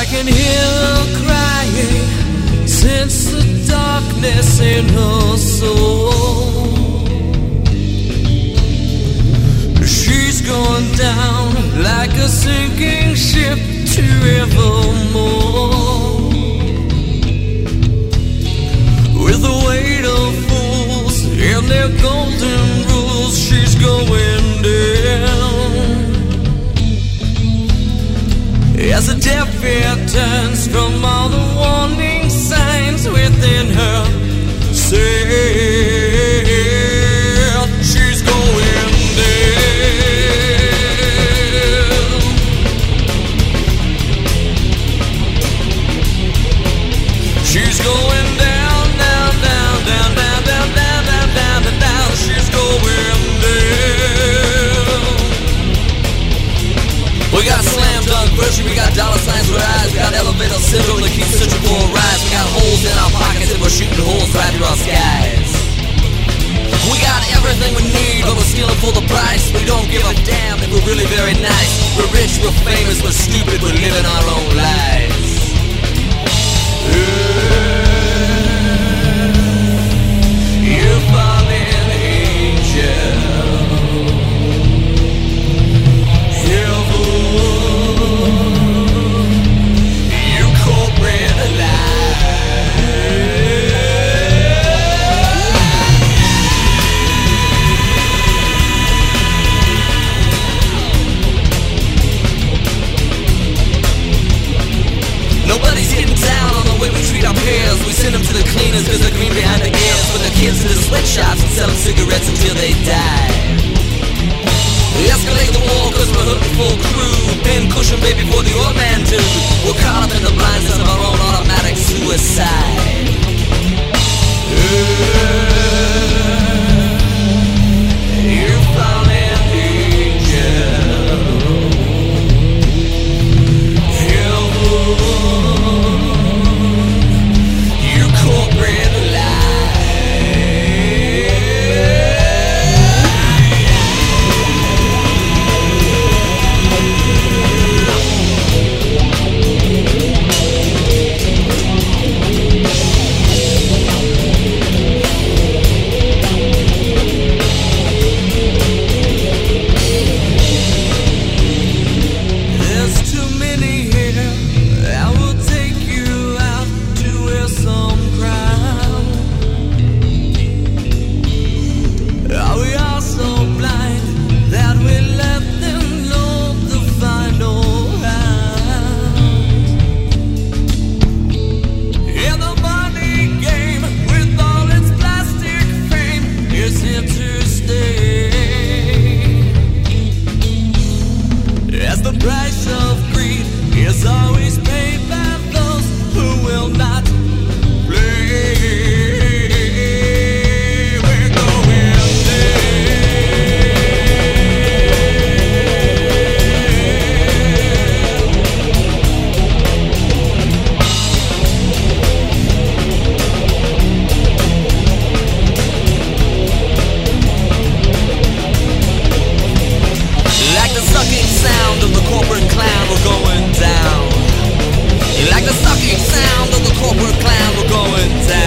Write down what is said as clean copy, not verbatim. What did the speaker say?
I can hear her crying, sense the darkness in her soul. She's going down like a sinking ship to evermore. With the weight of fools and their golden rules, she's going down. As the deaf ear turns from all the warning signs within her sail, she's going down. She's going down, down, down, down, down, down, down, down, down, down, down. She's going down. We got slam dunk virtue, we got dollar signs with eyes, we got elevator syndrome that keeps searching for a rise. We got holes in our pockets and we're shooting holes right through our skies. We got everything we need, but we're stealing for the price. We don't give a damn if we're really very nice. We're rich, we're famous, we're stupid, we're living our own lives. You fallen angel, you corporate alive. Nobody's getting down on the way we treat our peers. We send them to the cleaners cause they're green behind the ears. With the kids in the sweatshops and selling cigarettes until they die. We escalate the war cause we're hooking full crew. Pin cushion baby for the old man too. We're caught up in the blindness of our own automatic suicide. You found an angel. You corporate sound of the corporate clown, we're going down.